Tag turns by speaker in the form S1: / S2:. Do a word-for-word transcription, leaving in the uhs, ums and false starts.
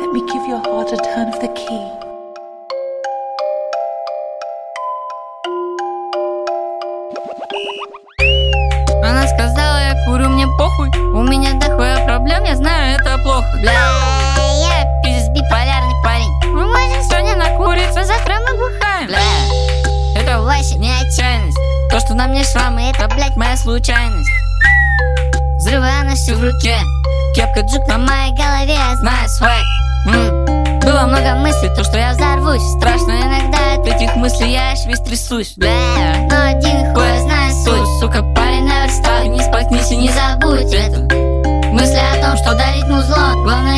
S1: Let me give your heart a turn of the key.
S2: Она сказала, я курю, мне похуй. У меня дохуя проблем, я знаю, это плохо. Бля, я пиздец биполярный парень. Мы можем сегодня накуриться, завтра мы бухаем. Бля, это Вася, не отчаянность. То, что на мне шрамы, это, блядь, моя случайность. Взрываю на все в руке. Кепка джук на моей голове, я знаю свой. М. Было много мыслей, то, что я взорвусь. Страшно иногда от этих мыслей, я аж весь трясусь. Бля, но один хуй я знаю суть. Сука, парень наверстал, не споткнись и не забудь это. Мысли о том, что дарить музло, главное